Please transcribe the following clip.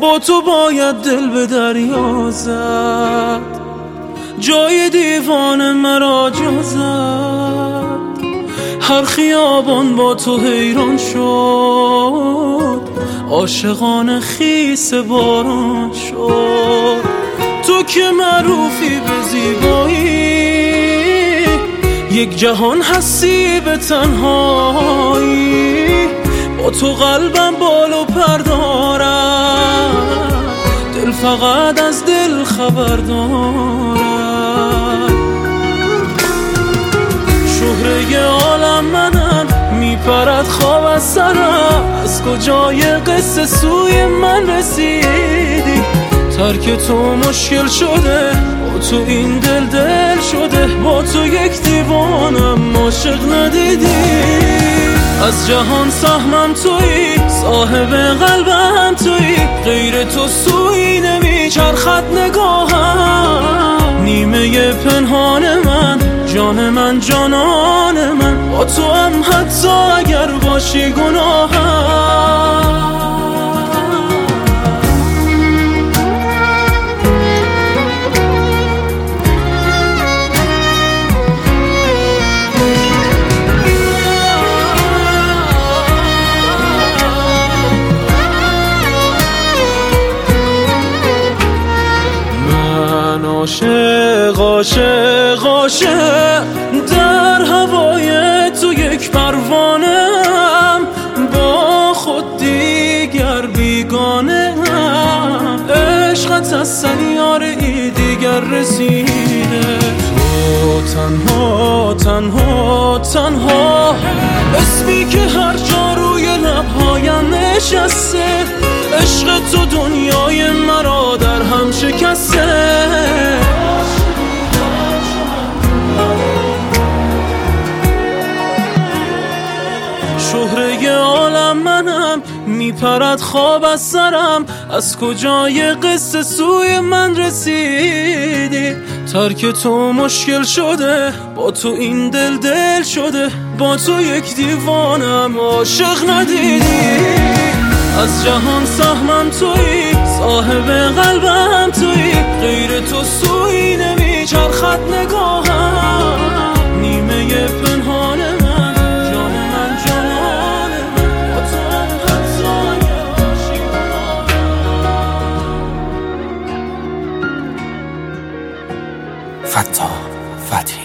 با تو باید دل به دریا زد، جای دیوان مرا جا زد. هر خیابان با تو حیران شد، عاشقان خیس باران شد. تو که معروفی به زیبایی، یک جهان هستی به تنهایی. با تو قلبم بال و پر دارد، دل فقط از دل خبر دارد. شهره عالم منم، میپرد خواب از سرم. از کجای قصه سوی من رسیدی؟ ترک تو مشکل شده، با تو این دل شده. با تو یک دیوانم، عاشق ندیدی. از جهان سهمم تویی، صاحب قلبم تویی. غیر تو سوی نمیچرخد نگاهم. نیمه پنهان من، جان من، جانان من. با تو هم حتی اگر باشی گناهم. عاشق عاشق عاشق در هوای تو یک پروانه‌ام. با خود دیگر بیگانه‌ام. عشقت از سیاره ای دیگر رسیده. تو تنها تنها تنها، اسمی که هر جا روی لبهایم نشسته. عشق تو دنیای مرا در هم شکسته. شهره عالم منم، میپرد خواب از سرم. از کجای قصه سوی من رسیدی؟ ترک تو مشکل شده، با تو این دل شده. با تو یک دیوانم، عاشق ندیدی. از جهان سهمم تویی، صاحب قلبم تویی. غیر تو سوی نمیچرخد نگاهم. نیمه پنهان من، جان من، جانان من. با تو هم حتی اگر باشی گناهم. فتاح فتحی